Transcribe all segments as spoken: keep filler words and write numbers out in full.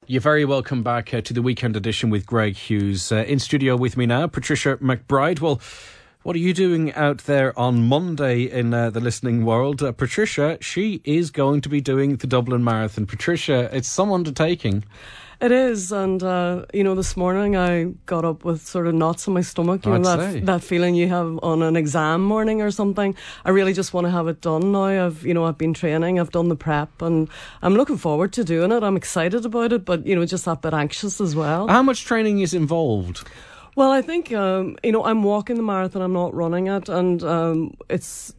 You're very welcome back uh, to the Weekend Edition with Greg Hughes. Uh, in studio with me now, Patricia McBride. Well, what are you doing out there on Monday in uh, the listening world? Uh, Patricia, she is going to be doing the Dublin Marathon. Patricia, it's some undertaking. It is, and uh, you know, this morning I got up with sort of knots in my stomach. You I'd know that say. that feeling you have on an exam morning or something. I really just want to have it done now. I've, you know, I've been training, I've done the prep, and I'm looking forward to doing it. I'm excited about it, but you know, just that bit anxious as well. How much training is involved? Well, I think um, you know, I'm walking the marathon. I'm not running it, and um, it's.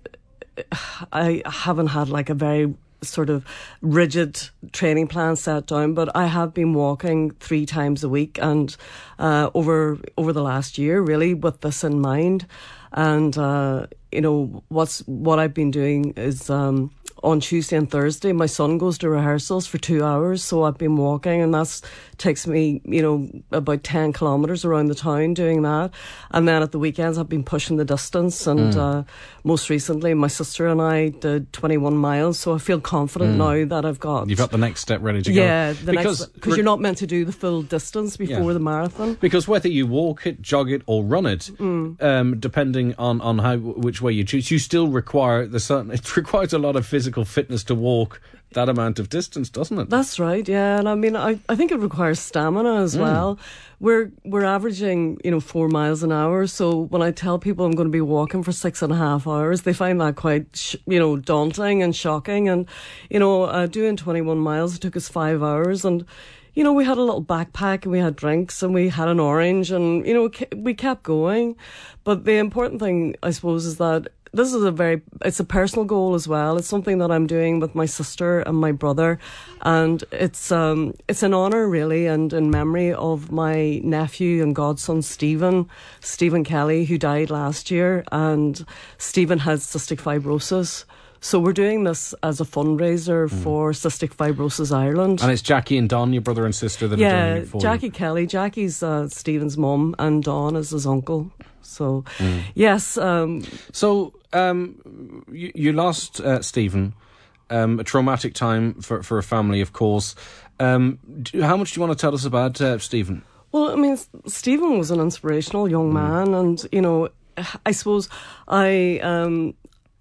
I haven't had like a very sort of rigid training plan set down, but I have been walking three times a week, and uh, over over the last year, really, with this in mind. And uh, you know, what's what I've been doing is um, on Tuesday and Thursday, my son goes to rehearsals for two hours, so I've been walking, and that's takes me, you know, about ten kilometres around the town doing that. And then at the weekends, I've been pushing the distance, and mm. uh, most recently, my sister and I did twenty-one miles, so I feel confident mm. now that I've got... You've got the next step ready to go. Yeah, the because next, because re- you're not meant to do the full distance before yeah. the marathon. Because whether you walk it, jog it, or run it, mm. um, depending on, on how which way you choose, you still require the certain. It requires a lot of physical fitness to walk that amount of distance, doesn't it? That's right, yeah. And I mean, I, I think it requires stamina as mm. well. We're we're averaging, you know, four miles an hour. So when I tell people I'm going to be walking for six and a half hours, they find that quite, sh- you know, daunting and shocking. And, you know, uh, doing twenty-one miles, it took us five hours. And, you know, we had a little backpack and we had drinks and we had an orange and, you know, we kept going. But the important thing, I suppose, is that this is a very, it's a personal goal as well. It's something that I'm doing with my sister and my brother. And it's um it's an honour, really, and in memory of my nephew and godson, Stephen, Stephen Kelly, who died last year. And Stephen has cystic fibrosis. So we're doing this as a fundraiser mm. for Cystic Fibrosis Ireland. And it's Jackie and Don, your brother and sister, that yeah, are doing it for Jackie you. Kelly. Jackie's uh, Stephen's mum, and Don is his uncle. So, mm. yes. Um, so, um, you, you lost uh, Stephen, um, a traumatic time for, for a family, of course. Um, do, how much do you want to tell us about uh, Stephen? Well, I mean, Stephen was an inspirational young man, mm. and, you know, I suppose I... Um,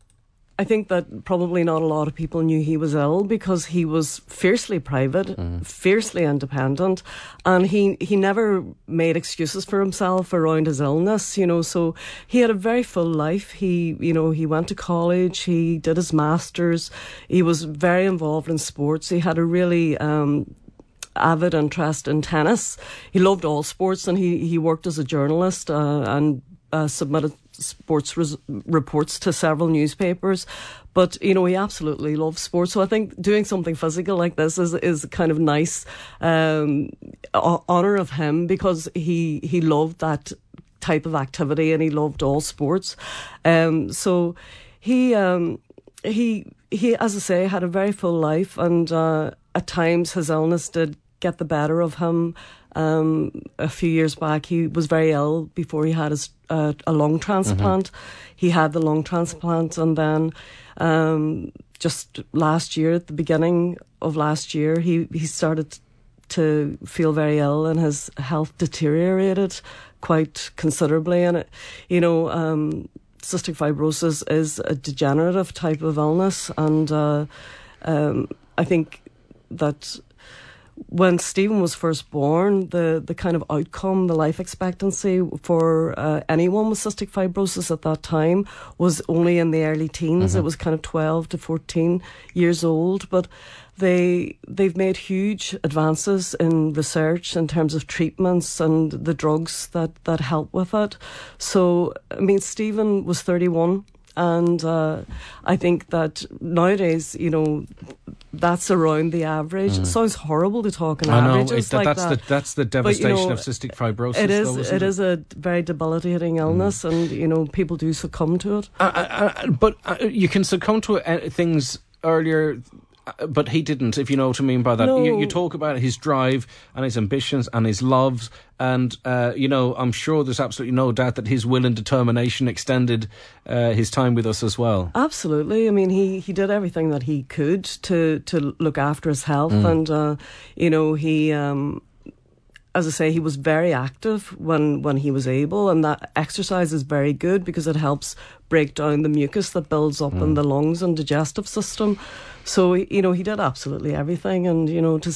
I think that probably not a lot of people knew he was ill because he was fiercely private, mm. fiercely independent, and he, he never made excuses for himself around his illness, you know, so he had a very full life. He, you know, he went to college, he did his masters, he was very involved in sports, he had a really... Um, avid interest in tennis. He loved all sports, and he, he worked as a journalist uh, and uh, submitted sports res- reports to several newspapers. But, you know, he absolutely loves sports. So I think doing something physical like this is is kind of nice um, honour of him, because he, he loved that type of activity and he loved all sports. Um, so he, um, he, he, as I say, had a very full life, and uh, at times his illness did get the better of him. Um, a few years back, he was very ill before he had his uh, a lung transplant. Mm-hmm. He had the lung transplant, and then um, just last year, at the beginning of last year, he, he started to feel very ill, and his health deteriorated quite considerably. And it, you know, um, cystic fibrosis is a degenerative type of illness, and uh, um, I think that when Stephen was first born, the, the kind of outcome, the life expectancy for uh, anyone with cystic fibrosis at that time was only in the early teens. Mm-hmm. It was kind of twelve to fourteen years old. But they, they've made huge advances in research in terms of treatments and the drugs that, that help with it. So, I mean, Stephen was thirty-one. And uh, I think that nowadays, you know, that's around the average. Mm. It sounds horrible to talk in I averages know, it, like that's that. The, that's the devastation but, you know, of cystic fibrosis. It is. Though, it, it is a very debilitating illness, mm. and you know, people do succumb to it. Uh, uh, uh, but uh, you can succumb to uh, things earlier but he didn't, if you know what I mean by that. No. You, you talk about his drive and his ambitions and his loves, and, uh, you know, I'm sure there's absolutely no doubt that his will and determination extended uh, his time with us as well. Absolutely. I mean, he, he did everything that he could to, to look after his health, mm. and, uh, you know, he... Um, As I say, he was very active when, when he was able, and that exercise is very good because it helps break down the mucus that builds up mm. in the lungs and digestive system. So, you know, he did absolutely everything. And, you know, to,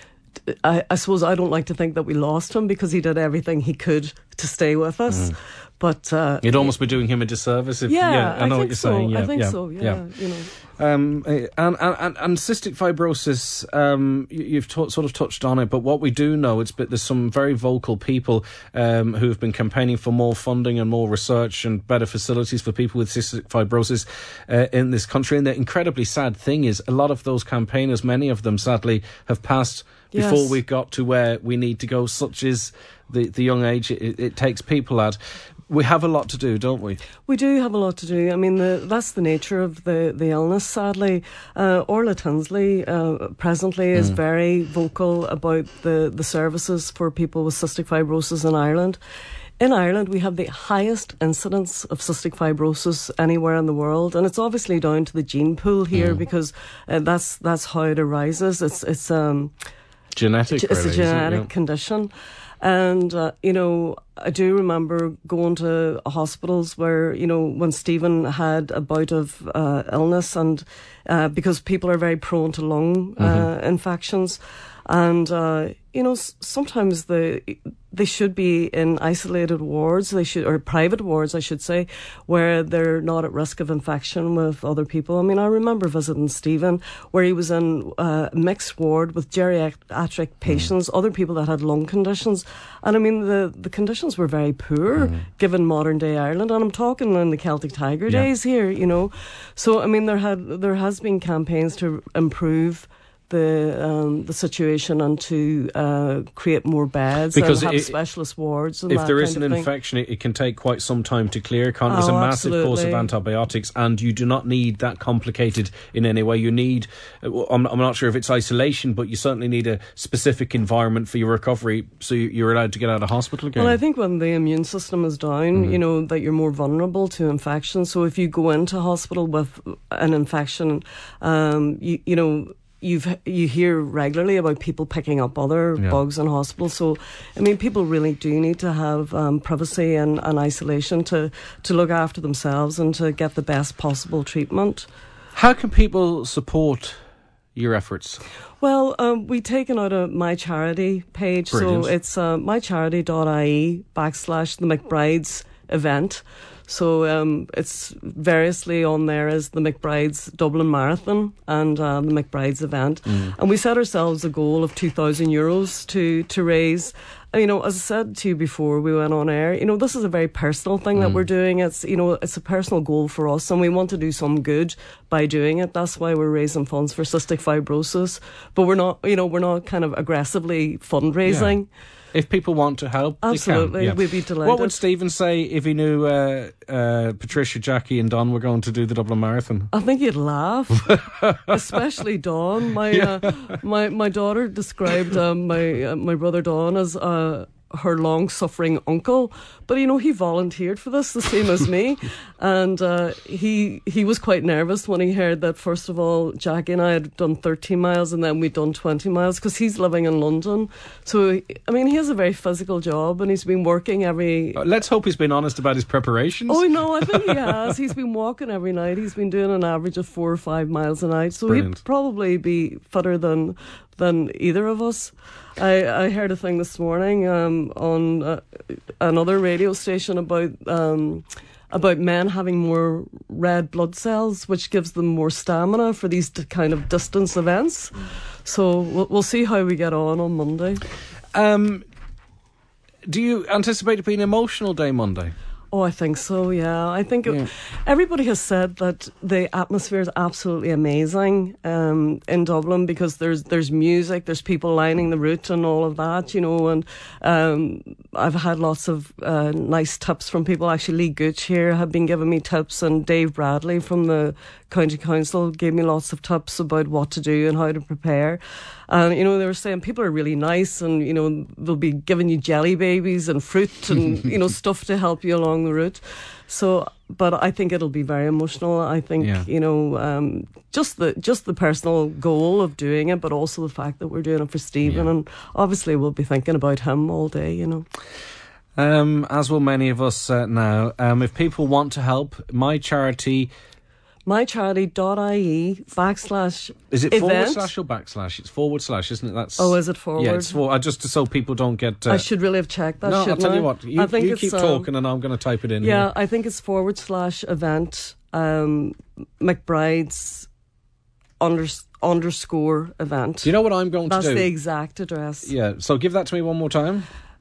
I, I suppose I don't like to think that we lost him because he did everything he could to stay with us. Mm. But uh, you'd almost be doing him a disservice. If, yeah, yeah, I know I what you're so. saying. Yeah, I think yeah, so. Yeah, yeah. you know. Um, and, and, and cystic fibrosis, um, you've t- sort of touched on it, but what we do know, it's but there's some very vocal people um, who have been campaigning for more funding and more research and better facilities for people with cystic fibrosis uh, in this country. And the incredibly sad thing is a lot of those campaigners, many of them sadly, have passed before yes. we got to where we need to go, such is the, the young age it, it takes people at. We have a lot to do, don't we? We do have a lot to do. I mean, the, that's the nature of the, the illness, sadly. Uh, Orla Tinsley uh, presently is mm. very vocal about the, the services for people with cystic fibrosis in Ireland. In Ireland, we have the highest incidence of cystic fibrosis anywhere in the world, and it's obviously down to the gene pool here mm. because uh, that's that's how it arises. It's it's um genetic. It's really, a genetic it? Yeah. condition. And, uh, you know, I do remember going to hospitals where, you know, when Stephen had a bout of uh, illness, and uh, because people are very prone to lung uh, mm-hmm. infections. And, uh, you know, s- sometimes the, they should be in isolated wards, they should, or private wards, I should say, where they're not at risk of infection with other people. I mean, I remember visiting Stephen where he was in a mixed ward with geriatric patients, mm. other people that had lung conditions. And I mean, the, the conditions were very poor mm. given modern day Ireland. And I'm talking in the Celtic Tiger yeah. days here, you know. So, I mean, there had, there has been campaigns to improve the um, the situation and to uh, create more beds because and have it, specialist wards. And if that there is kind an of infection, it, it can take quite some time to clear. Can't? There's oh, a massive absolutely. course of antibiotics, and you do not need that complicated in any way. You need, I'm, I'm not sure if it's isolation, but you certainly need a specific environment for your recovery so you're allowed to get out of hospital again. Well, I think when the immune system is down, mm-hmm. you know, that you're more vulnerable to infection. So if you go into hospital with an infection, um, you, you know, You've you hear regularly about people picking up other yeah. bugs in hospital. So, I mean, people really do need to have um, privacy and, and isolation to, to look after themselves and to get the best possible treatment. How can people support your efforts? Well, um, we've taken out a My Charity page. Brilliant. So it's uh, mycharity.ie backslash the McBrides event. So um, it's variously on there as the McBride's Dublin Marathon and uh, the McBride's event. Mm. And we set ourselves a goal of two thousand euros to, to raise. And, you know, as I said to you before we went on air, you know, this is a very personal thing mm. that we're doing. It's, you know, it's a personal goal for us and we want to do some good by doing it. That's why we're raising funds for cystic fibrosis. But we're not, you know, we're not kind of aggressively fundraising. Yeah. If people want to help, absolutely, they can. Yeah. We'd be delighted. What would Stephen say if he knew uh, uh, Patricia, Jackie and Don were going to do the Dublin Marathon? I think he'd laugh, especially Don. My yeah. uh, my my daughter described um, my uh, my brother Don as uh, her long-suffering uncle, but you know he volunteered for this the same as me, and uh, he he was quite nervous when he heard that. First of all, Jackie and I had done thirteen miles, and then we'd done twenty miles because he's living in London. So I mean, he has a very physical job, and he's been working every. Uh, let's hope he's been honest about his preparations. Oh no, I think he has. He's been walking every night. He's been doing an average of four or five miles a night, so Brilliant. He'd probably be fitter than than either of us. I, I heard a thing this morning um, on uh, another radio station about um, about men having more red blood cells, which gives them more stamina for these d- kind of distance events. So we'll, we'll see how we get on on Monday. Um, do you anticipate it being an emotional day Monday? Oh, I think so, yeah. I think Yeah. it, everybody has said that the atmosphere is absolutely amazing um, in Dublin, because there's there's music, there's people lining the route and all of that, you know, and um, I've had lots of uh, nice tips from people. Actually, Lee Gooch here had been giving me tips, and Dave Bradley from the County Council gave me lots of tips about what to do and how to prepare. And, you know, they were saying people are really nice, and, you know, they'll be giving you jelly babies and fruit and, you know, stuff to help you along the route. So, but I think it'll be very emotional. I think, Yeah. you know, um, just the just the personal goal of doing it, but also the fact that we're doing it for Stephen. Yeah. And obviously we'll be thinking about him all day, you know. Um, as will many of us uh, now. Um, if people want to help, my charity... mycharity.ie backslash Is it event. forward slash or backslash? It's forward slash, isn't it? That's Oh, is it forward? Yeah, it's forward. Just so people don't get... Uh, I should really have checked that, no, I'll shouldn't tell I? you what. You, I think you it's, keep um, talking and I'm going to type it in Yeah, here. I think it's forward slash event um, McBride's under, underscore event. Do you know what I'm going That's to do? the exact address. Yeah, so give that to me one more time.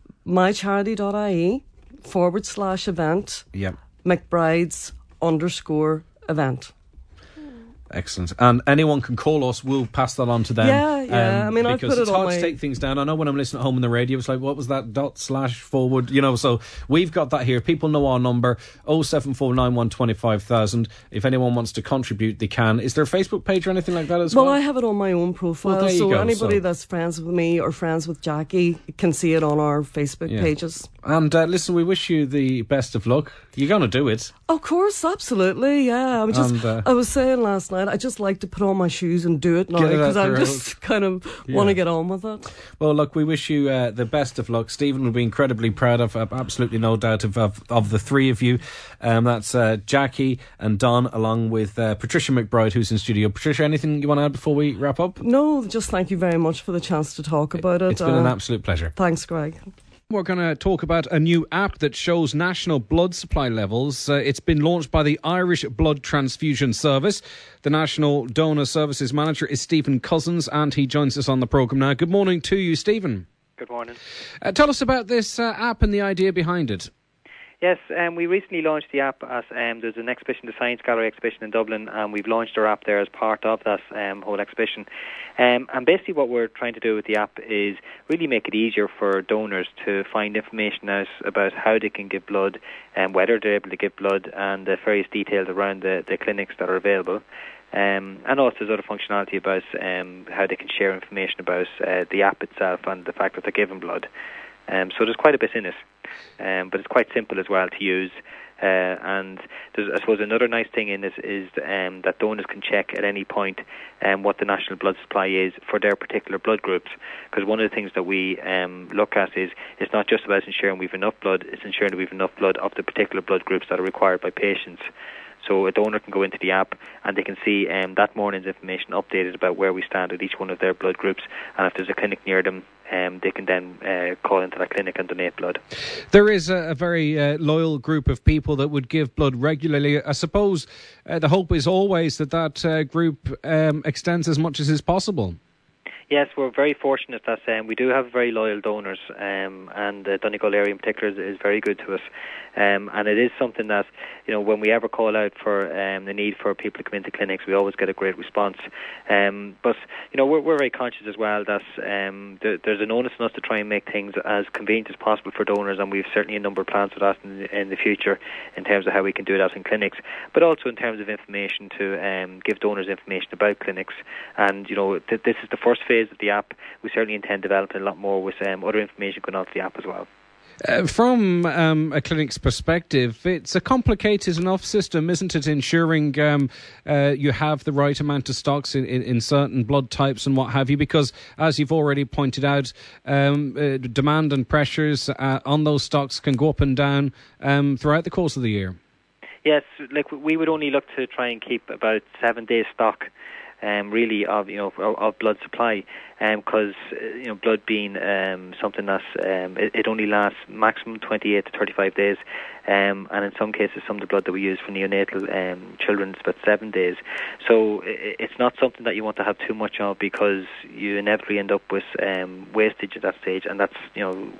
mycharity.ie forward slash event Yeah. McBride's underscore event. Excellent. And anyone can call us. We'll pass that on to them. Yeah, yeah. I mean, I'll because put it it's on hard my- to take things down. I know when I'm listening at home on the radio, it's like, what was that dot slash forward? You know, so we've got that here. People know our number, oh seven four nine one two five thousand. If anyone wants to contribute, they can. Is there a Facebook page or anything like that as well? Well, I have it on my own profile, Well, there you so go, anybody so- that's friends with me or friends with Jackie can see it on our Facebook Yeah. pages. And uh, listen, we wish you the best of luck. You're going to do it. Of course, absolutely, yeah. I'm just, And, uh, I was saying last night, I just like to put on my shoes and do it now, Get it because out I there. just kind of want Yeah. to get on with it. Well, look, we wish you uh, the best of luck. Stephen will be incredibly proud of, uh, absolutely no doubt, of, of, of the three of you. Um, that's uh, Jackie and Don, along with uh, Patricia McBride, who's in studio. Patricia, anything you want to add before we wrap up? No, just thank you very much for the chance to talk about it. It's been an Uh, absolute pleasure. Thanks, Greg. We're going to talk about a new app that shows national blood supply levels. Uh, it's been launched by the Irish Blood Transfusion Service. The National Donor Services Manager is Stephen Cousins, and he joins us on the programme now. Good morning to you, Stephen. Good morning. Uh, tell us about this uh, app and the idea behind it. Yes, um, we recently launched the app as um, there's an exhibition, the Science Gallery exhibition in Dublin, and we've launched our app there as part of that um, whole exhibition. Um, and basically what we're trying to do with the app is really make it easier for donors to find information out about how they can give blood and whether they're able to give blood, and the various details around the, the clinics that are available. Um, and also there's other functionality about um, how they can share information about uh, the app itself and the fact that they're giving blood. Um, so there's quite a bit in it. Um, but it's quite simple as well to use. Uh, and there's, I suppose another nice thing in this is um, that donors can check at any point um, what the national blood supply is for their particular blood groups. Because one of the things that we um, look at is it's not just about ensuring we've enough blood, it's ensuring that we've enough blood of the particular blood groups that are required by patients. So a donor can go into the app and they can see um, that morning's information updated about where we stand at each one of their blood groups. And if there's a clinic near them, um, they can then uh, call into that clinic and donate blood. There is a, a very uh, loyal group of people that would give blood regularly. I suppose uh, the hope is always that that uh, group um, extends as much as is possible. Yes, we're very fortunate that um, we do have very loyal donors, um, and the Donegal area in particular is, is very good to us. Um, and it is something that, you know, when we ever call out for um, the need for people to come into clinics, we always get a great response. Um, but, you know, we're, we're very conscious as well that um, there, there's an onus on us to try and make things as convenient as possible for donors, and we've certainly a number of plans for that in, in the future in terms of how we can do that in clinics, but also in terms of information to um, give donors information about clinics. And, you know, th- this is the first phase of the app. We certainly intend developing a lot more with um, other information going onto the app as well. Uh, from um, a clinic's perspective, it's a complicated enough system, isn't it, ensuring um, uh, you have the right amount of stocks in, in, in certain blood types and what have you, because, as you've already pointed out, um, uh, demand and pressures uh, on those stocks can go up and down um, throughout the course of the year. Yes, like we would only look to try and keep about seven days stock Um, really of you know of, of blood supply, because um, uh, you know blood being um, something that um, it, it only lasts maximum twenty-eight to thirty-five days, um, and in some cases some of the blood that we use for neonatal um, children is about seven days. So it, it's not something that you want to have too much of, because you inevitably end up with um, wastage at that stage, and that's you know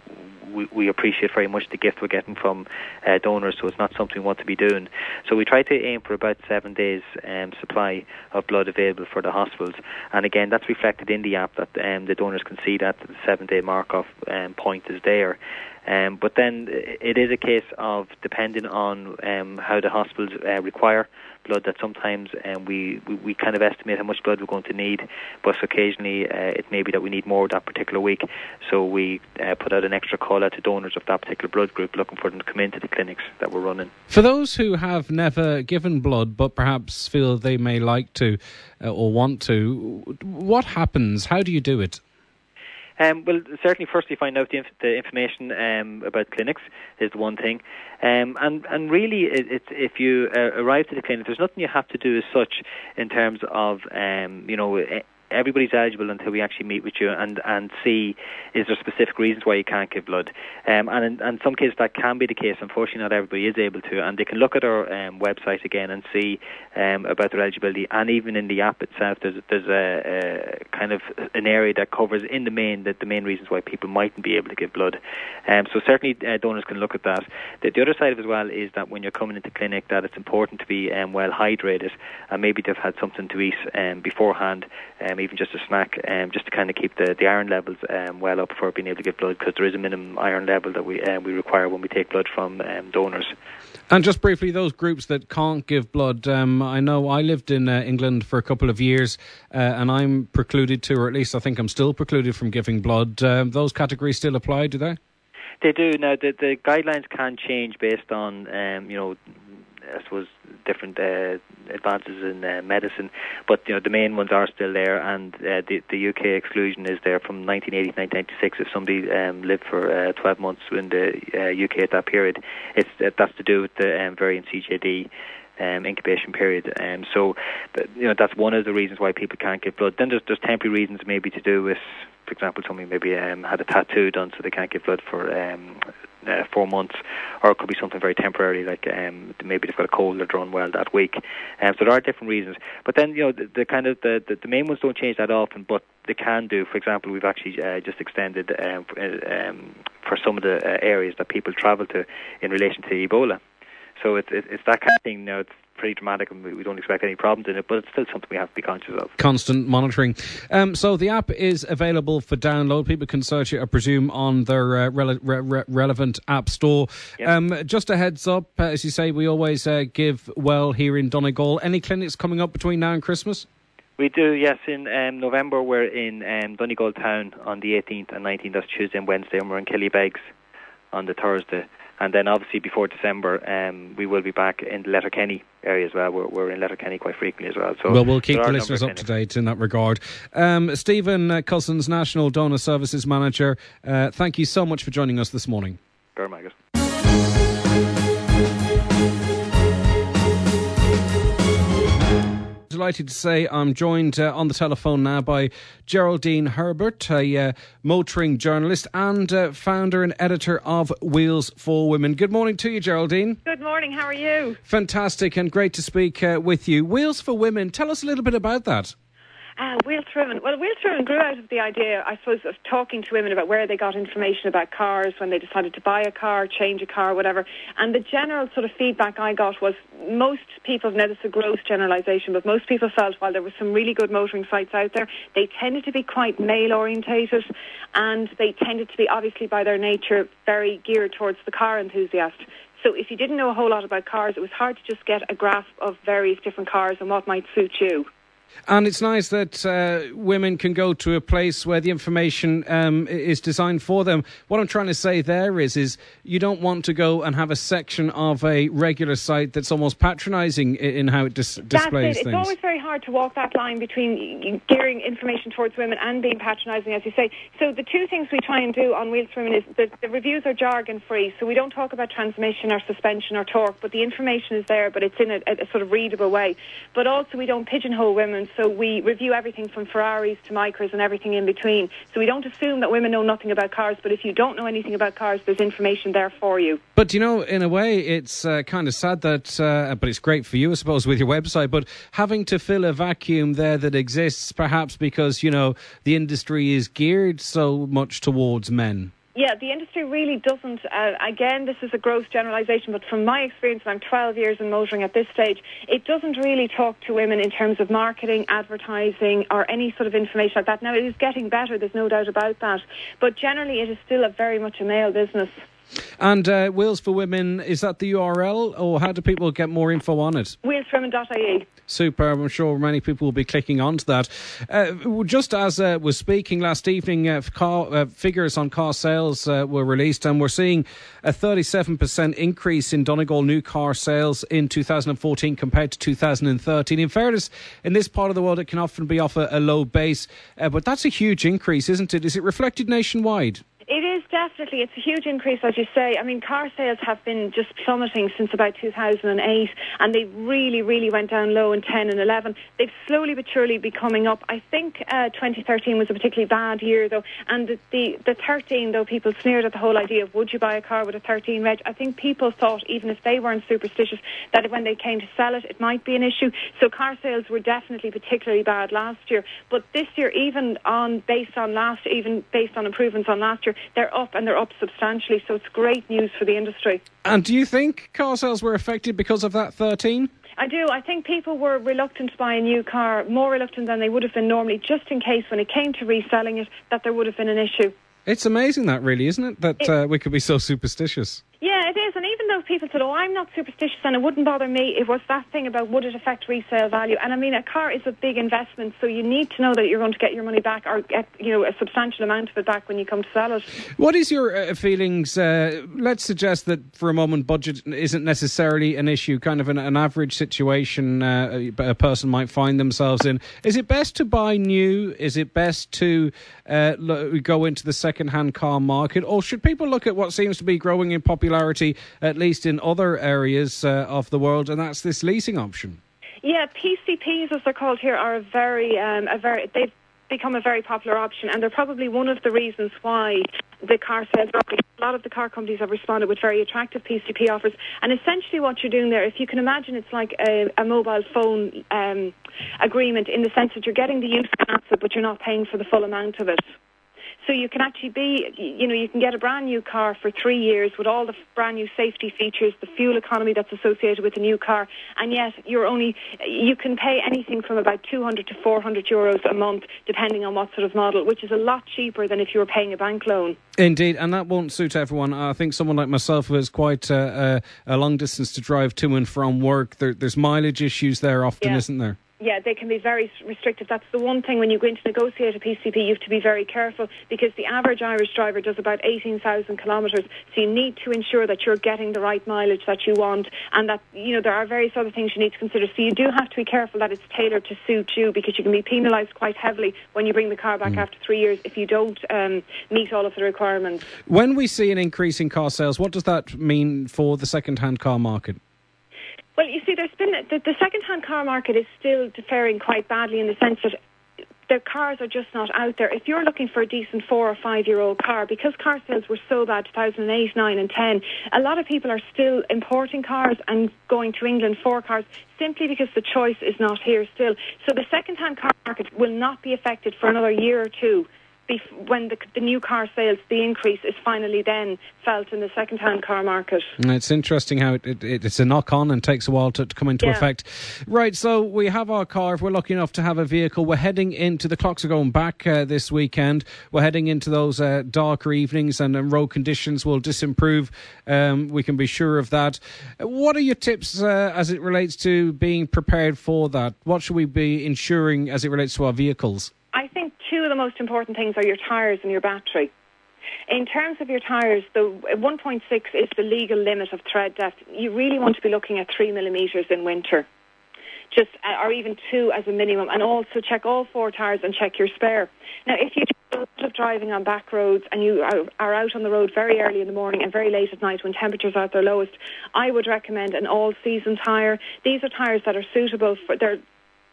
we, we appreciate very much the gift we're getting from uh, donors, so it's not something we want to be doing. So we try to aim for about seven days um, supply of blood available for the hospitals. And again, that's reflected in the app that um, the donors can see that the seven-day mark-off um, point is there. Um, but then it is a case of, depending on um, how the hospitals uh, require blood, that sometimes um, we, we, we kind of estimate how much blood we're going to need, but occasionally uh, it may be that we need more that particular week. So we uh, put out an extra call out to donors of that particular blood group, looking for them to come into the clinics that we're running. For those who have never given blood but perhaps feel they may like to uh, or want to, what happens? How do you do it? Um, well, certainly, firstly, find out the, inf- the information um, about clinics is the one thing. Um, and, and really, it, it's if you uh, arrive to the clinic, there's nothing you have to do as such in terms of, um, you know, everybody's eligible until we actually meet with you and, and see is there specific reasons why you can't give blood. Um, and in, in some cases that can be the case. Unfortunately, not everybody is able to, and they can look at our um, website again and see um, about their eligibility. And even in the app itself, there's, there's a, a kind of an area that covers in the main that the main reasons why people mightn't be able to give blood. Um, so certainly uh, donors can look at that. The, the other side of it as well is that when you're coming into clinic, that it's important to be um, well hydrated and maybe to have had something to eat um, beforehand. Um, even just a snack, um, just to kind of keep the, the iron levels um, well up for being able to give blood, because there is a minimum iron level that we uh, we require when we take blood from um, donors. And just briefly, those groups that can't give blood, um, I know I lived in uh, England for a couple of years uh, and I'm precluded to, or at least I think I'm still precluded from giving blood. Um, those categories still apply, do they? They do. Now, the, the guidelines can change based on, um, you know, I suppose, different uh, advances in uh, medicine, but you know the main ones are still there, and uh, the, the U K exclusion is there from nineteen eighty to nineteen ninety-six. If somebody um, lived for uh, twelve months in the uh, U K at that period, it's uh, that's to do with the um, variant C J D. Um, incubation period, um, so you know that's one of the reasons why people can't give blood. Then there's, there's temporary reasons, maybe to do with, for example, somebody maybe um, had a tattoo done, so they can't give blood for um, uh, four months, or it could be something very temporary, like um, maybe they've got a cold or they're unwell that week. Um, so there are different reasons. But then you know the, the kind of the, the, the main ones don't change that often, but they can do. For example, we've actually uh, just extended um, um, for some of the uh, areas that people travel to in relation to Ebola. So it's it's that kind of thing. Now it's pretty dramatic, and we don't expect any problems in it, but it's still something we have to be conscious of. Constant monitoring. Um, so the app is available for download. People can search it, I presume, on their uh, rele- re- relevant app store. Yep. Um, just a heads up, uh, as you say, we always uh, give well here in Donegal. Any clinics coming up between now and Christmas? We do, yes. In um, November, we're in um, Donegal Town on the eighteenth and nineteenth. That's Tuesday and Wednesday, and we're in Killybegs on the Thursday. And then obviously before December, um, we will be back in the Letterkenny area as well. We're, we're in Letterkenny quite frequently as well. So well, we'll keep the listeners up to date in that regard. Um, Stephen uh, Cousins, National Donor Services Manager, uh, thank you so much for joining us this morning. Very much. Delighted to say I'm joined uh, on the telephone now by Geraldine Herbert, a uh, motoring journalist and uh, founder and editor of Wheels for Women. Good morning to you, Geraldine. Good morning, how are you? Fantastic and great to speak uh, with you. Wheels for Women, tell us a little bit about that. Uh, Wheels for Women. Well, Wheels for Women grew out of the idea, I suppose, of talking to women about where they got information about cars, when they decided to buy a car, change a car, whatever. And the general sort of feedback I got was most people, now this is a gross generalisation, but most people felt while there were some really good motoring sites out there, they tended to be quite male-orientated, and they tended to be, obviously by their nature, very geared towards the car enthusiast. So if you didn't know a whole lot about cars, it was hard to just get a grasp of various different cars and what might suit you. And it's nice that uh, women can go to a place where the information um, is designed for them. What I'm trying to say there is, is you don't want to go and have a section of a regular site that's almost patronising in how it dis- displays that's it. things. It's always very hard to walk that line between gearing information towards women and being patronising, as you say. So the two things we try and do on Wheels for Women is that the reviews are jargon-free, so we don't talk about transmission or suspension or torque, but the information is there, but it's in a, a sort of readable way. But also we don't pigeonhole women, so we review everything from Ferraris to Micras and everything in between. So we don't assume that women know nothing about cars, but if you don't know anything about cars, there's information there for you. But, you know, in a way, it's uh, kind of sad that, uh, but it's great for you, I suppose, with your website, but having to fill a vacuum there that exists, perhaps because, you know, the industry is geared so much towards men. Yeah, the industry really doesn't, uh, again, this is a gross generalisation, but from my experience, and I'm twelve years in motoring at this stage, it doesn't really talk to women in terms of marketing, advertising, or any sort of information like that. Now, it is getting better, there's no doubt about that, but generally it is still a very much a male business. And uh, Wheels for Women, is that the U R L, or how do people get more info on it? wheels for women dot I E. Superb. I'm sure many people will be clicking onto that. Uh, just as uh, was speaking last evening, uh, car, uh, figures on car sales uh, were released, and we're seeing a thirty-seven percent increase in Donegal new car sales in two thousand fourteen compared to two thousand thirteen. In fairness, in this part of the world, it can often be off a, a low base, uh, but that's a huge increase, isn't it? Is it reflected nationwide? It is definitely. It's a huge increase, as you say. I mean, car sales have been just plummeting since about two thousand eight, and they really, really went down low in ten and eleven. They've slowly but surely been coming up. I think uh, twenty thirteen was a particularly bad year, though, and the, the, the thirteen, though, people sneered at the whole idea of would you buy a car with a thirteen reg. I think people thought, even if they weren't superstitious, that when they came to sell it, it might be an issue. So car sales were definitely particularly bad last year. But this year, even on based on last, even based on improvements on last year, they're up, and they're up substantially, so it's great news for the industry. And do you think car sales were affected because of that thirteen? I do. I think people were reluctant to buy a new car, more reluctant than they would have been normally, just in case when it came to reselling it, that there would have been an issue. It's amazing that, really, isn't it, that it, uh, we could be so superstitious. Yeah, it is. And even though people said, oh, I'm not superstitious and it wouldn't bother me, it was that thing about would it affect resale value. And I mean, a car is a big investment, so you need to know that you're going to get your money back, or get, you know, a substantial amount of it back when you come to sell it. What is your uh, feelings? Uh, let's suggest that for a moment budget isn't necessarily an issue, kind of an, an average situation uh, a person might find themselves in. Is it best to buy new? Is it best to uh, lo- go into the second-hand car market? Or should people look at what seems to be growing in popularity, at least in other areas uh, of the world, and that's this leasing option? Yeah, P C Ps, as they're called here, are a very, um, a very, they've become a very popular option, and they're probably one of the reasons why the car sales are up. A lot of the car companies have responded with very attractive P C P offers, and essentially what you're doing there, if you can imagine, it's like a, a mobile phone um, agreement, in the sense that you're getting the use of an asset, but you're not paying for the full amount of it. So you can actually be, you know, you can get a brand new car for three years with all the brand new safety features, the fuel economy that's associated with a new car, and yet you're only, you can pay anything from about two hundred to four hundred euros a month, depending on what sort of model, which is a lot cheaper than if you were paying a bank loan. Indeed, and that won't suit everyone. I think someone like myself who has quite uh, a long distance to drive to and from work, there, there's mileage issues there often, yeah. isn't there? Yeah, they can be very restrictive. That's the one thing when you go in to negotiate a P C P, you have to be very careful, because the average Irish driver does about eighteen thousand kilometres, so you need to ensure that you're getting the right mileage that you want, and that, you know, there are various other things you need to consider. So you do have to be careful that it's tailored to suit you, because you can be penalised quite heavily when you bring the car back mm. after three years if you don't um, meet all of the requirements. When we see an increase in car sales, what does that mean for the second-hand car market? Well, you see, there's been the, the second-hand car market is still faring quite badly, in the sense that the cars are just not out there. If you're looking for a decent four or five-year-old car, because car sales were so bad two thousand eight, nine and ten, a lot of people are still importing cars and going to England for cars, simply because the choice is not here still. So the second-hand car market will not be affected for another year or two, when the, the new car sales, the increase is finally then felt in the second-hand car market. It's interesting how it, it, it's a knock-on and takes a while to, to come into yeah. effect. Right, so we have our car. If we're lucky enough to have a vehicle, we're heading into, the clocks are going back uh, this weekend. We're heading into those uh, darker evenings, and uh, road conditions will disimprove. Um, we can be sure of that. What are your tips uh, as it relates to being prepared for that? What should we be ensuring as it relates to our vehicles? I think two of the most important things are your tyres and your battery. In terms of your tyres, the one point six is the legal limit of tread depth. You really want to be looking at three millimetres in winter, just or even two as a minimum. And also check all four tyres and check your spare. Now, if you do a lot of driving on back roads and you are, are out on the road very early in the morning and very late at night when temperatures are at their lowest, I would recommend an all-season tyre. These are tyres that are suitable for, they're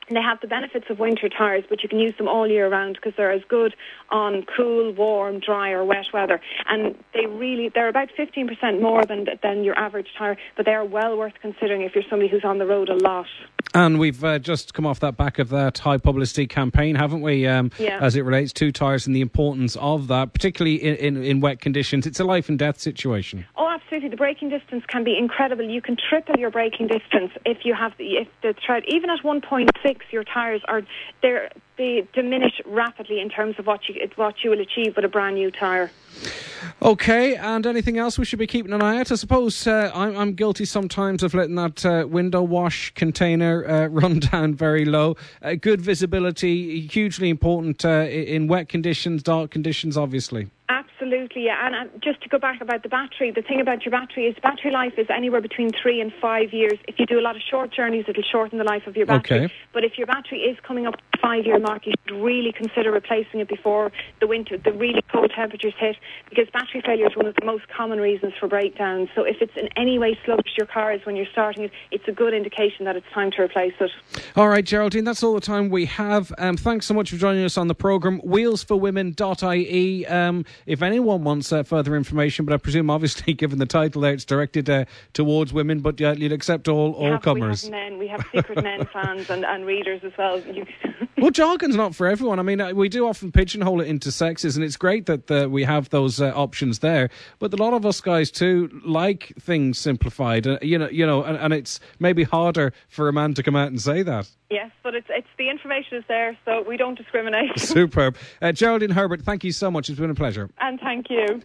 And they have the benefits of winter tyres, but you can use them all year round because they're as good on cool, warm, dry or wet weather. And they really, they're about fifteen percent more than than your average tyre, but they are well worth considering if you're somebody who's on the road a lot. And we've uh, just come off that back of that high publicity campaign, haven't we, um, yeah. as it relates to tyres and the importance of that, particularly in, in, in wet conditions. It's a life and death situation. Oh, absolutely. The braking distance can be incredible. You can triple your braking distance if you have the, if the tread, even at one point six, your tyres are, they're, they diminish rapidly in terms of what you what you will achieve with a brand new tyre. Okay, and anything else we should be keeping an eye out? I suppose uh, I'm, I'm guilty sometimes of letting that uh, window wash container uh, run down very low. Uh, good visibility, hugely important uh, in wet conditions, dark conditions, obviously. Absolutely, yeah. And uh, just to go back about the battery, the thing about your battery is battery life is anywhere between three and five years. If you do a lot of short journeys, it'll shorten the life of your battery. Okay. But if your battery is coming up to the five-year mark, you should really consider replacing it before the winter, the really cold temperatures hit, because battery failure is one of the most common reasons for breakdowns. So if it's in any way sluggish your car is when you're starting it, it's a good indication that it's time to replace it. All right, Geraldine, that's all the time we have. Um, thanks so much for joining us on the programme. wheels for women dot I E. Um, if anyone wants uh, further information, but I presume, obviously, given the title there, it's directed uh, towards women, but uh, you'll accept all, all have, comers. We have men, we have secret men fans and, and readers as well. You Well, jargon's not for everyone. I mean, uh, we do often pigeonhole it into sexes, and it's great that uh, we have those uh, options there. But a lot of us guys too like things simplified, uh, you know, you know, and, and it's maybe harder for a man to come out and say that. Yes, but it's it's the information is there, so we don't discriminate. Superb. Uh, Geraldine Herbert, thank you so much. It's been a pleasure. And thank you.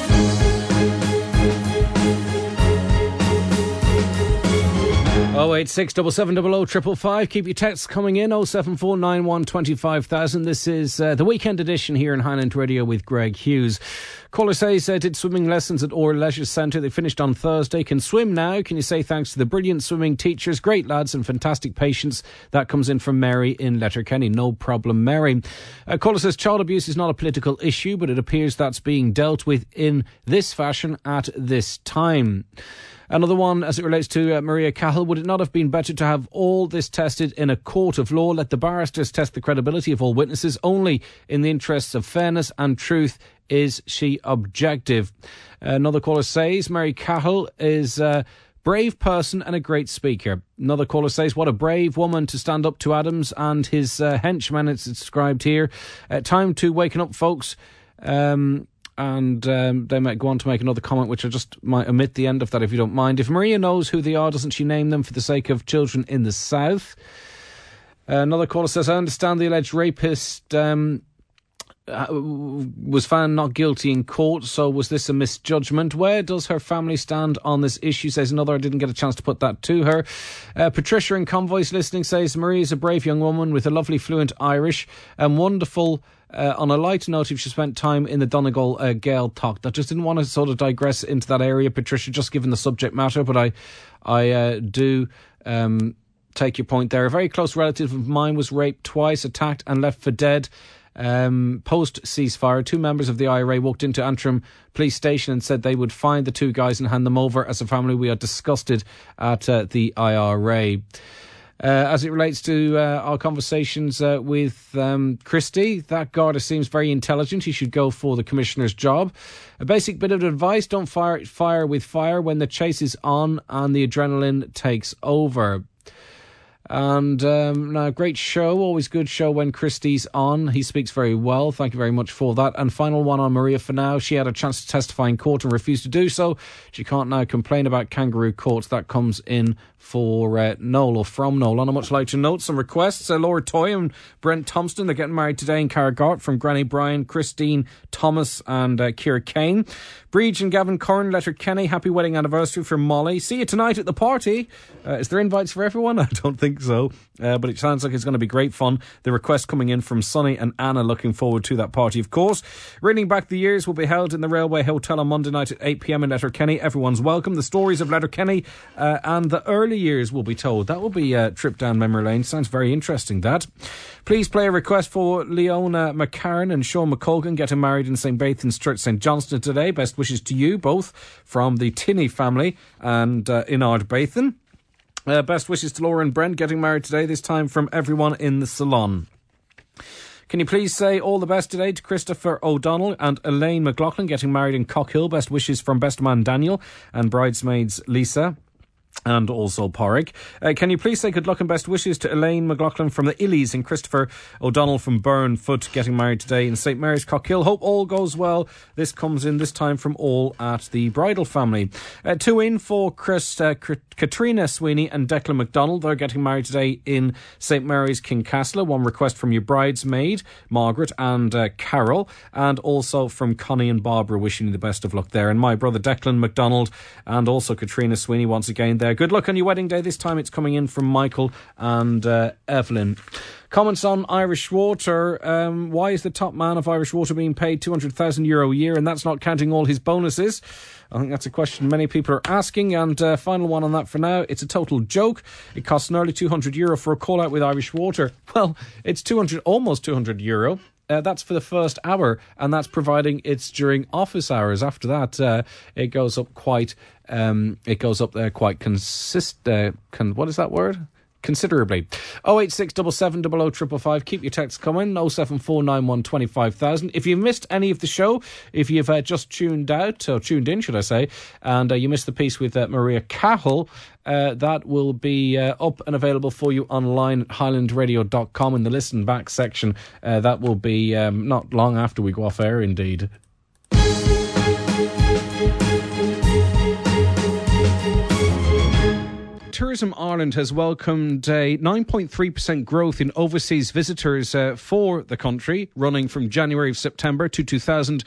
oh eight six seven seven zero zero five five. Keep your texts coming in. oh seven four nine one two five thousand. This is uh, the weekend edition here in Highland Radio with Greg Hughes. Caller says, uh, did swimming lessons at Orr Leisure Centre. They finished on Thursday. Can swim now. Can you say thanks to the brilliant swimming teachers, great lads and fantastic patients? That comes in from Mary in Letterkenny. No problem, Mary. Uh, caller says, child abuse is not a political issue, but it appears that's being dealt with in this fashion at this time. Another one, as it relates to uh, Maria Cahill, would it not have been better to have all this tested in a court of law? Let the barristers test the credibility of all witnesses. Only in the interests of fairness and truth is she objective. Another caller says, Mary Cahill is a brave person and a great speaker. Another caller says, what a brave woman to stand up to Adams and his uh, henchmen, it's described here. Uh, time to waken up, folks. Um... And um, they might go on to make another comment, which I just might omit the end of that if you don't mind. If Maria knows who they are, doesn't she name them for the sake of children in the south? Uh, another caller says, I understand the alleged rapist um, was found not guilty in court, so was this a misjudgment? Where does her family stand on this issue? Says another. I didn't get a chance to put that to her. Uh, Patricia in Convoys listening says, Maria is a brave young woman with a lovely fluent Irish and wonderful. Uh, on a light note, if she spent time in the Donegal uh, Gaeltacht. I just didn't want to sort of digress into that area, Patricia, just given the subject matter, but I I uh, do um, take your point there. A very close relative of mine was raped twice, attacked and left for dead. Um, post-ceasefire, two members of the I R A walked into Antrim police station and said they would find the two guys and hand them over. As a family, we are disgusted at uh, the I R A. Uh, as it relates to uh, our conversations uh, with um, Christie, that Garda seems very intelligent. He should go for the Commissioner's job. A basic bit of advice, don't fire fire with fire when the chase is on and the adrenaline takes over. And um, now, great show, always good show when Christie's on. He speaks very well. Thank you very much for that. And final one on Maria for now. She had a chance to testify in court and refused to do so. She can't now complain about kangaroo courts. That comes in for uh, Noel, or from Noel. On a much lighter note, some requests. Uh, Laura Toy and Brent Thompson, they're getting married today in Carragart, from Granny Bryan, Christine Thomas and uh, Ciara Kane. Breach and Gavin Curran, Letterkenny, happy wedding anniversary from Molly. See you tonight at the party. Uh, is there invites for everyone? I don't think so, uh, but it sounds like it's going to be great fun. The request coming in from Sonny and Anna, looking forward to that party, of course. Reeling Back the Years will be held in the Railway Hotel on Monday night at eight p.m. in Letterkenny. Everyone's welcome. The stories of Letterkenny uh, and the early years will be told. That will be a trip down memory lane. Sounds very interesting, that. Please play a request for Leona McCarran and Sean McColgan getting married in Saint Baithan's Church, Saint Johnston today. Best wishes to you both from the Tinney family and uh, in Ardbaithan. Uh, best wishes to Laura and Brent getting married today, this time from everyone in the salon. Can you please say all the best today to Christopher O'Donnell and Elaine McLaughlin getting married in Cockhill? Best wishes from best man Daniel and bridesmaids Lisa and also Porrick. Uh, can you please say good luck and best wishes to Elaine McLaughlin from the Illies and Christopher O'Donnell from Burn Foot getting married today in St Mary's Cockhill. Hope all goes well. This comes in this time from all at the bridal family. Uh, two in for Chris, uh, Katrina Sweeney and Declan McDonald. They're getting married today in St Mary's Kincastle. One request from your bridesmaid Margaret and uh, Carol, and also from Connie and Barbara, wishing you the best of luck there. And my brother Declan McDonald and also Katrina Sweeney once again there. Good luck on your wedding day. This time it's coming in from Michael and uh, Evelyn. Comments on Irish Water. Um, why is the top man of Irish Water being paid two hundred thousand euro a year, and that's not counting all his bonuses? I think that's a question many people are asking. And uh, final one on that for now. It's a total joke. It costs nearly two hundred euro for a call out with Irish Water. Well, it's two hundred, almost two hundred euro. Uh, that's for the first hour, and that's providing it's during office hours. After that, uh, it goes up quite. Um, it goes up there quite consist. Uh, con- what is that word? Considerably. oh eight six seven seven double oh five five five. Keep your texts coming. oh seven four nine one two five thousand. If you missed any of the show, if you've uh, just tuned out, or tuned in, should I say, and uh, you missed the piece with uh, Maria Cahill, uh, that will be uh, up and available for you online at highland radio dot com in the listen back section. Uh, that will be um, not long after we go off air, indeed. Tourism Ireland has welcomed a nine point three percent growth in overseas visitors uh, for the country, running from January to September to two thousand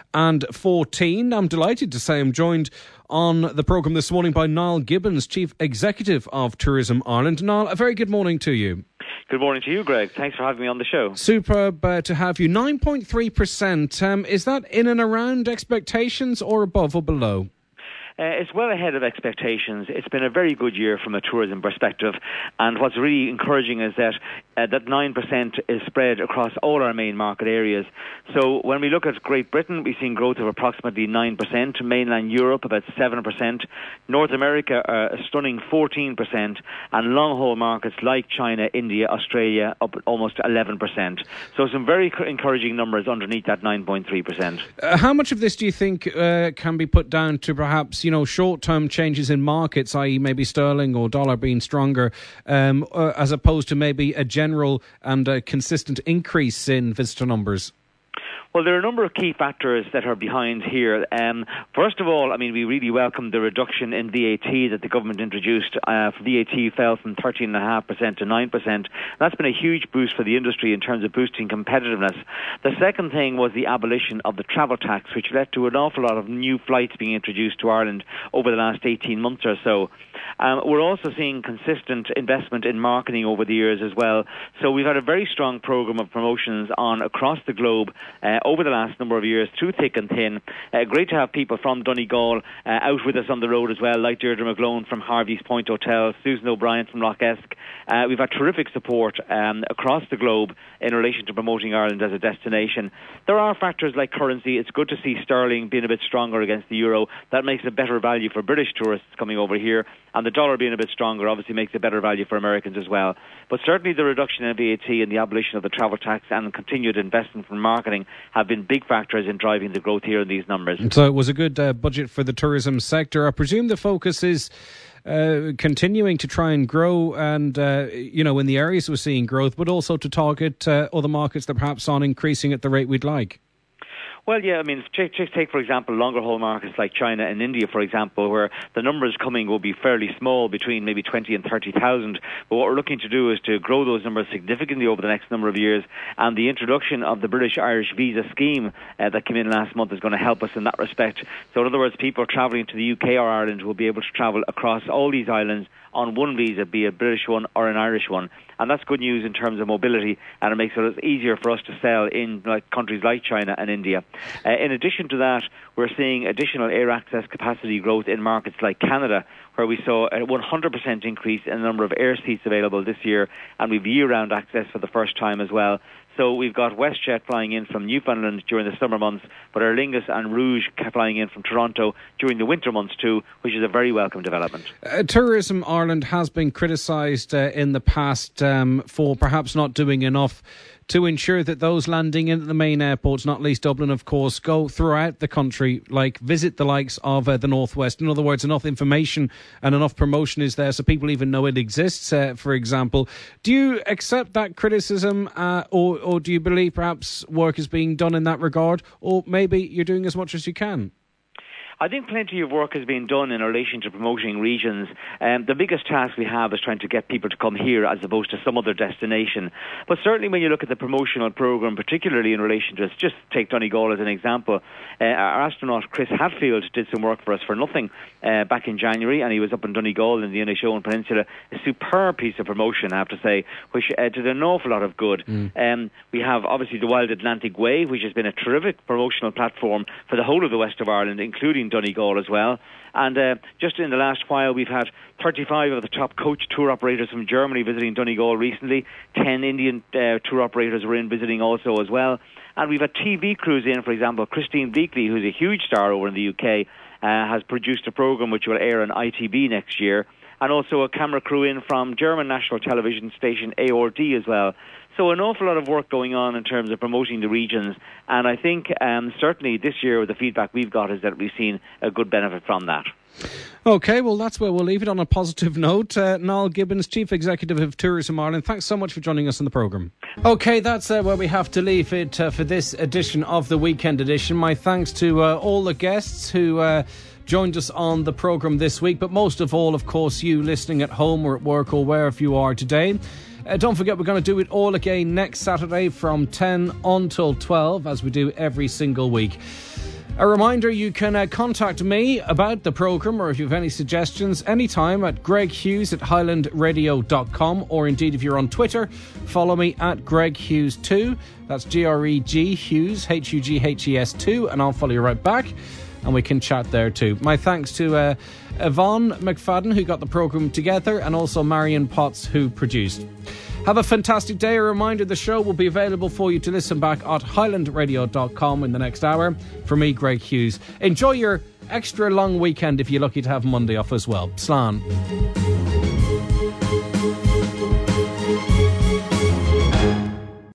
fourteen. I'm delighted to say I'm joined on the programme this morning by Niall Gibbons, Chief Executive of Tourism Ireland. Niall, a very good morning to you. Good morning to you, Greg. Thanks for having me on the show. Superb uh, to have you. nine point three percent. Um, is that in and around expectations or above or below? Uh, it's well ahead of expectations. It's been a very good year from a tourism perspective, and what's really encouraging is that uh, that nine percent is spread across all our main market areas. So when we look at Great Britain, we've seen growth of approximately nine percent, mainland Europe about seven percent, North America uh, a stunning fourteen percent, and long-haul markets like China, India, Australia up almost eleven percent. So some very encouraging numbers underneath that nine point three percent. Uh, how much of this do you think uh, can be put down to perhaps, you know, short-term changes in markets, that is maybe sterling or dollar being stronger, um, uh, as opposed to maybe a general and a consistent increase in visitor numbers? Well, there are a number of key factors that are behind here. Um, first of all, I mean, we really welcome the reduction in V A T that the government introduced. Uh, V A T fell from thirteen point five percent to nine percent. That's been a huge boost for the industry in terms of boosting competitiveness. The second thing was the abolition of the travel tax, which led to an awful lot of new flights being introduced to Ireland over the last eighteen months or so. Um, we're also seeing consistent investment in marketing over the years as well. So we've had a very strong programme of promotions on across the globe uh, over the last number of years, through thick and thin. Uh, great to have people from Donegal uh, out with us on the road as well, like Deirdre McGlone from Harvey's Point Hotel, Susan O'Brien from Loch Esk. Uh, we've had terrific support um, across the globe in relation to promoting Ireland as a destination. There are factors like currency. It's good to see sterling being a bit stronger against the euro. That makes a better value for British tourists coming over here. And the dollar being a bit stronger obviously makes a better value for Americans as well. But certainly the reduction in V A T and the abolition of the travel tax and continued investment from marketing have been big factors in driving the growth here in these numbers. So it was a good uh, budget for the tourism sector. I presume the focus is uh, continuing to try and grow and, uh, you know, in the areas we're seeing growth, but also to target uh, other markets that perhaps aren't increasing at the rate we'd like. Well, yeah, I mean, take, take, for example, longer haul markets like China and India, for example, where the numbers coming will be fairly small, between maybe twenty and thirty thousand. But what we're looking to do is to grow those numbers significantly over the next number of years. And the introduction of the British-Irish visa scheme uh, that came in last month is going to help us in that respect. So in other words, people travelling to the U K or Ireland will be able to travel across all these islands on one visa, be it a British one or an Irish one. And that's good news in terms of mobility, and it makes it easier for us to sell in like countries like China and India. Uh, in addition to that, we're seeing additional air access capacity growth in markets like Canada, where we saw a one hundred percent increase in the number of air seats available this year, and we've year-round access for the first time as well. So we've got WestJet flying in from Newfoundland during the summer months, but Aer Lingus and Rouge flying in from Toronto during the winter months too, which is a very welcome development. Uh, Tourism Ireland has been criticised uh, in the past um, for perhaps not doing enough to ensure that those landing in the main airports, not least Dublin, of course, go throughout the country, like visit the likes of uh, the Northwest. In other words, enough information and enough promotion is there so people even know it exists, uh, for example. Do you accept that criticism uh, or, or do you believe perhaps work is being done in that regard, or maybe you're doing as much as you can? I think plenty of work has been done in relation to promoting regions. Um, the biggest task we have is trying to get people to come here as opposed to some other destination. But certainly when you look at the promotional programme, particularly in relation to, just take Donegal as an example, uh, our astronaut Chris Hadfield did some work for us for nothing uh, back in January, and he was up in Donegal in the Inishowen Peninsula. A superb piece of promotion, I have to say, which uh, did an awful lot of good. Mm. Um, we have obviously the Wild Atlantic Way, which has been a terrific promotional platform for the whole of the west of Ireland, including Donegal as well. And uh, just in the last while, we've had thirty-five of the top coach tour operators from Germany visiting Donegal recently. ten Indian uh, tour operators were in visiting also as well. And we've had T V crews in, for example, Christine Bleakley, who's a huge star over in the U K, uh, has produced a programme which will air on I T V next year. And also a camera crew in from German national television station A R D as well. So an awful lot of work going on in terms of promoting the regions, and I think um, certainly this year with the feedback we've got is that we've seen a good benefit from that. OK, well, that's where we'll leave it on a positive note. Uh, Niall Gibbons, Chief Executive of Tourism Ireland, thanks so much for joining us on the programme. OK, that's uh, where we have to leave it uh, for this edition of the Weekend Edition. My thanks to uh, all the guests who uh, joined us on the programme this week, but most of all, of course, you listening at home or at work or wherever you are today. Uh, don't forget, we're going to do it all again next Saturday from ten until twelve, as we do every single week. A reminder, you can uh, contact me about the programme, or if you have any suggestions, anytime at Greg Hughes at highland radio dot com, or indeed if you're on Twitter, follow me at Greg Hughes two. That's G R E G Hughes, H U G H E S two, and I'll follow you right back, and we can chat there too. My thanks to uh, Yvonne McFadden, who got the programme together, and also Marion Potts, who produced. Have a fantastic day. A reminder, the show will be available for you to listen back at highland radio dot com in the next hour. For me, Greg Hughes. Enjoy your extra long weekend if you're lucky to have Monday off as well. Slán.